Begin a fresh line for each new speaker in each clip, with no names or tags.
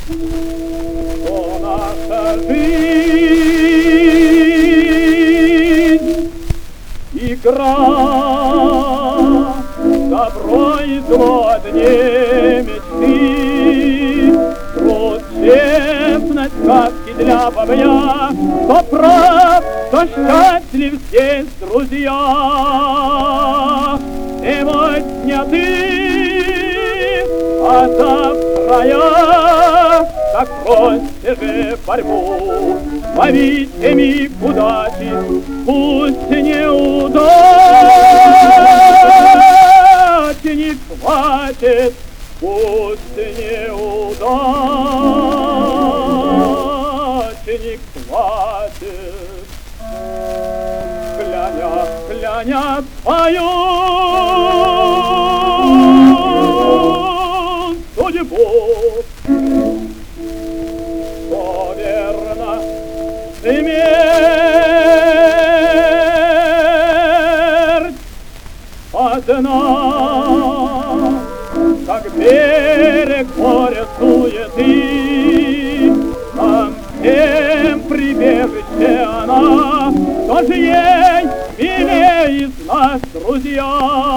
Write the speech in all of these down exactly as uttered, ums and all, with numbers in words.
Что наша жизнь — игра, добро и зло дне мечты, труд, честность, сказки для бобря, кто прав, кто счастлив здесь, друзья. Сегодня ты, а завтра я, так бросьте же борьбу, ловите миг удачи, пусть неудачи не хватит, пусть неудачи не хватит. Кляня, кляня свою судьбу, что верно смерть одна, как берег моря суеты, там всем прибежище она, кто же ей милее из нас, друзья.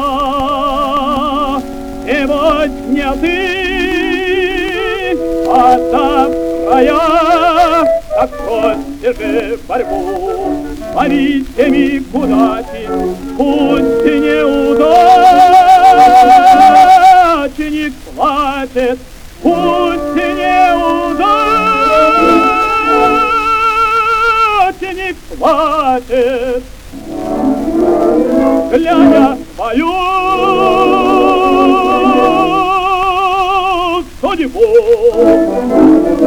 Сегодня ты, а завтра я, так бросьте же борьбу, ловите миг удачи, пусть неудачи не хватит, пусть неудачи не хватит. Глядя свою судьбу,